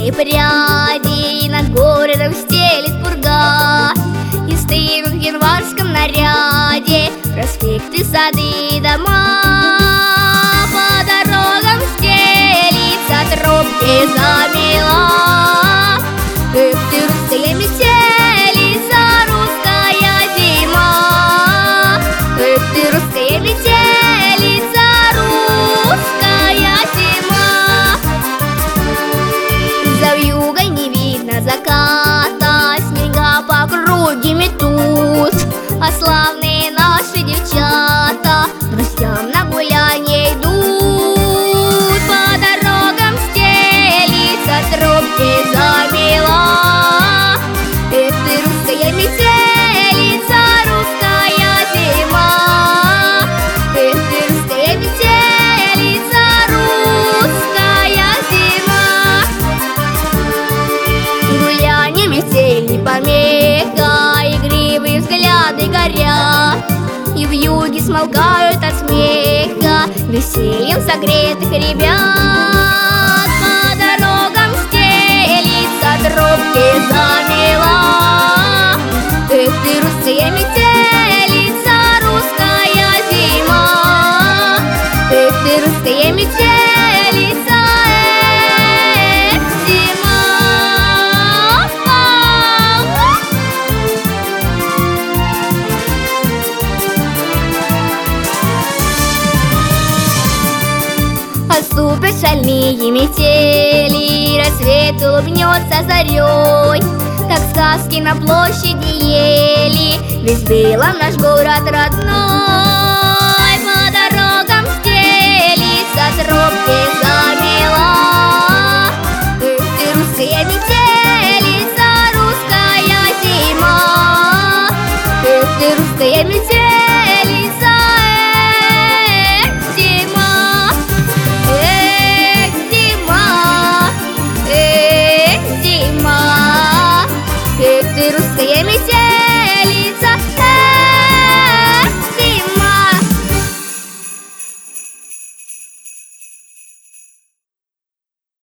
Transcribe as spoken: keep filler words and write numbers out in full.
белые пряди, и над городом стелет пурга. И стоим в январском наряде, проспекты, сады, дома. По дорогам стелится тропки замела. Эх ты, русская метелица, русская зима. Эх ты, русская метелица, русская зима. За вьюгой не видно заката, снега по круге метут. А славные наши девчата друзьям на гулянье идут. По дорогам стелится тропки замела. Эх ты, русская метелица, русская зима. Эх ты, русская метелица, русская зима. Гулянье метель не помеха, игривые взгляды горят, и вьюги смолкают от смеха весельем согретых ребят. По дорогам стелится тропки замела. Эх ты, русская метелица, русская зима. Эх ты, русская метелица, эх, зима. Отступят шальные метели, рассвет улыбнется зарей, как сказки на площади ели, весь белом наш город родной. По дорогам стелится тропки замела. Эх ты, русская метелица, русская зима. Эх ты, русская метелица, эх, зима. Эх, зима, эх, зима. Эх ты, русская метелица, эх.